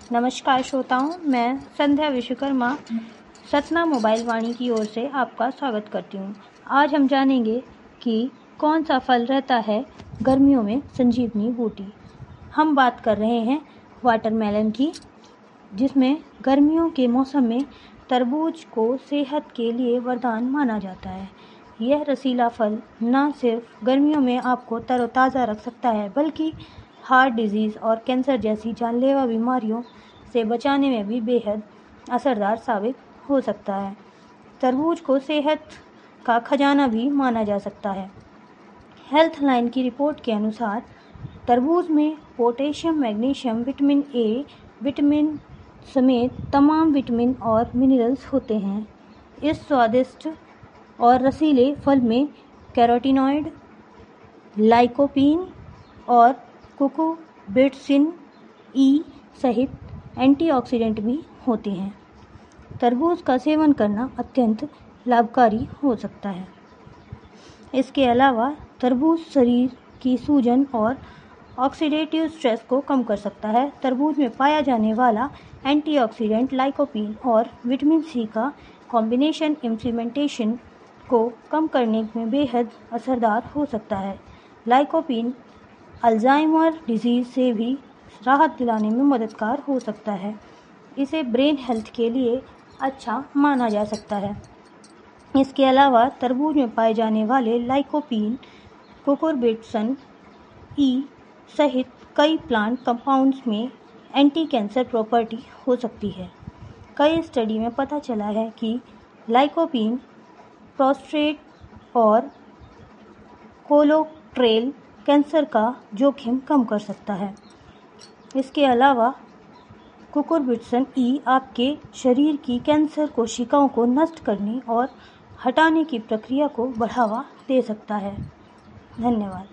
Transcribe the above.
नमस्कार श्रोताओं, मैं संध्या विश्वकर्मा सतना मोबाइल वाणी की ओर से आपका स्वागत करती हूँ। आज हम जानेंगे कि कौन सा फल रहता है गर्मियों में संजीवनी बूटी। हम बात कर रहे हैं वाटरमेलन की, जिसमें गर्मियों के मौसम में तरबूज को सेहत के लिए वरदान माना जाता है। यह रसीला फल न सिर्फ गर्मियों में आपको तरोताज़ा रख सकता है, बल्कि हार्ट डिजीज़ और कैंसर जैसी जानलेवा बीमारियों से बचाने में भी बेहद असरदार साबित हो सकता है। तरबूज को सेहत का खजाना भी माना जा सकता है। हेल्थ लाइन की रिपोर्ट के अनुसार तरबूज में potassium, magnesium, vitamin A, vitamin समेत तमाम विटामिन और मिनरल्स होते हैं। इस स्वादिष्ट और रसीले फल में कैरोटीनॉइड, लाइकोपीन और कुकुबिट्सिन ई सहित एंटीऑक्सीडेंट भी होते हैं। तरबूज का सेवन करना अत्यंत लाभकारी हो सकता है। इसके अलावा तरबूज शरीर की सूजन और ऑक्सीडेटिव स्ट्रेस को कम कर सकता है। तरबूज में पाया जाने वाला एंटीऑक्सीडेंट लाइकोपीन और विटामिन सी का कॉम्बिनेशन इन्फ्लेमेशन को कम करने में बेहद असरदार हो सकता है। लाइकोपीन अल्जाइमर डिजीज़ से भी राहत दिलाने में मददगार हो सकता है। इसे ब्रेन हेल्थ के लिए अच्छा माना जा सकता है। इसके अलावा तरबूज में पाए जाने वाले लाइकोपीन, कुकुरबिट्सिन ई सहित कई प्लांट कंपाउंड्स में एंटी कैंसर प्रॉपर्टी हो सकती है। कई स्टडी में पता चला है कि लाइकोपीन प्रोस्टेट और कोलोरेक्टल कैंसर का जोखिम कम कर सकता है। इसके अलावा कुकुरबिट्सिन ई आपके शरीर की कैंसर कोशिकाओं को नष्ट करने और हटाने की प्रक्रिया को बढ़ावा दे सकता है। धन्यवाद।